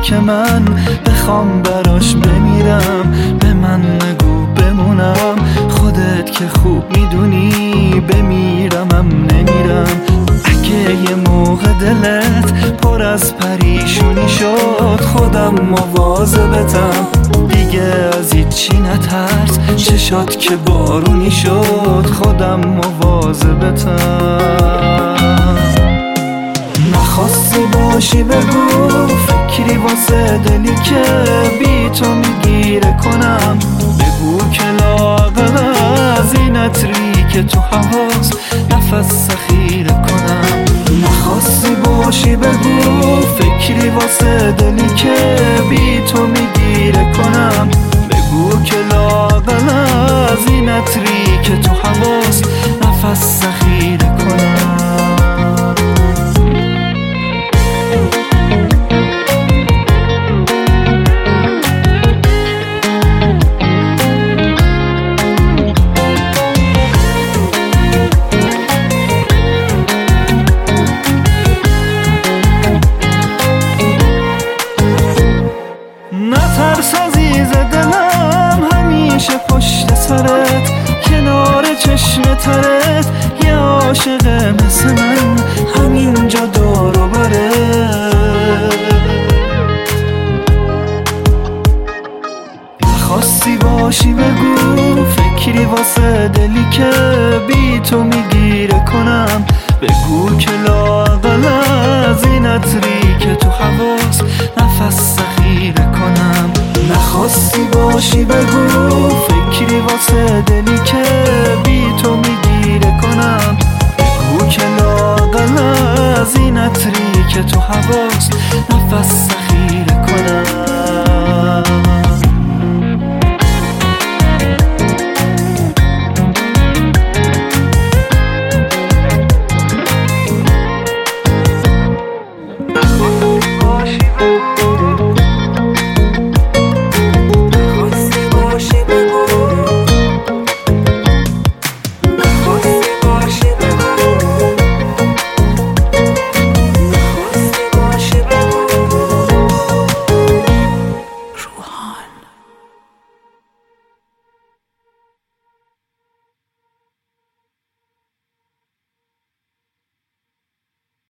که من بخوام براش بمیرم، به من نگو بمونم، خودت که خوب میدونی بمیرمم نمیرم. اگه یه موقع دلت پر از پریشونی شد، خودم مواظبتم، دیگه از هیچی نترس، چشات که بارونی شد، خودم مواظبتم. نخواستی باشی بگو، فکری واسه دلی که بی تو میگیره کنم، بگو که لااقل از این عطری که تو هواست نفس ذخیره کنم. نخواستی باشی بگو، فکری واسه دلی که بی تو میگیره کنم، بگو که لااقل از این عطری که تو هواست نفس ذخیره کنم. نترس عزیز دلم، همیشه پشت سرت، کنار چشم ترت، یه عاشق مثل من همینجا دور و برت. نخواستی باشی بگو، فکری واسه دلی که بی تو میگیره کنم، بگو که لااقل از این عطری که تو هواست نفس ذخیره کنم. نخواستی باشی بگو، فکری واسه دلی که بی تو میگیره کنم، بگو که لااقل از این عطری که تو هواست نفس ذخیره کنم.